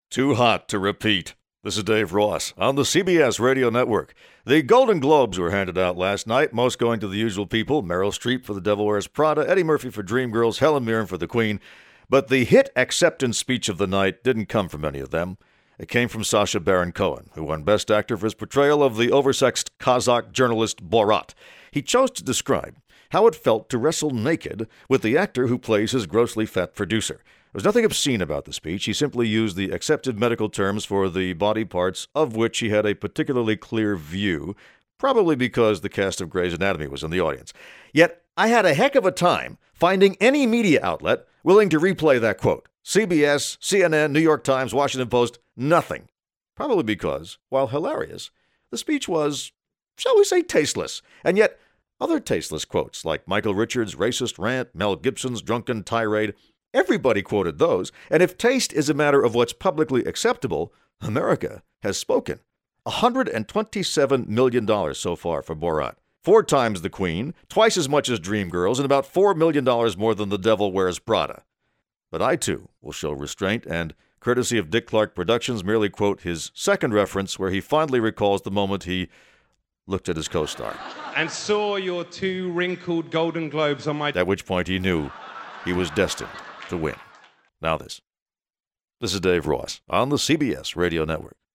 Too hot to repeat. This is Dave Ross on the CBS Radio Network. The Golden Globes were handed out last night, most going to the usual people: Meryl Streep for The Devil Wears Prada, Eddie Murphy for Dreamgirls, Helen Mirren for The Queen. But the hit acceptance speech of the night didn't come from any of them. It came from Sacha Baron Cohen, who won Best Actor for his portrayal of the oversexed Kazakh journalist Borat. He chose to describe how it felt to wrestle naked with the actor who plays his grossly fat producer. There was nothing obscene about the speech. He simply used the accepted medical terms for the body parts of which he had a particularly clear view, probably because the cast of Grey's Anatomy was in the audience. Yet, I had a heck of a time finding any media outlet willing to replay that quote. CBS, CNN, New York Times, Washington Post, nothing. Probably because, while hilarious, the speech was, shall we say, tasteless. And yet, other tasteless quotes, like Michael Richards' racist rant, Mel Gibson's drunken tirade, everybody quoted those. And if taste is a matter of what's publicly acceptable, America has spoken. $127 million so far for Borat. 4 times The Queen, twice as much as Dreamgirls, and about $4 million more than The Devil Wears Prada. But I, too, will show restraint and, courtesy of Dick Clark Productions, merely quote his second reference where he fondly recalls the moment he looked at his co-star. And saw your 2 wrinkled Golden Globes on my... At which point he knew he was destined to win. Now this. This is Dave Ross on the CBS Radio Network.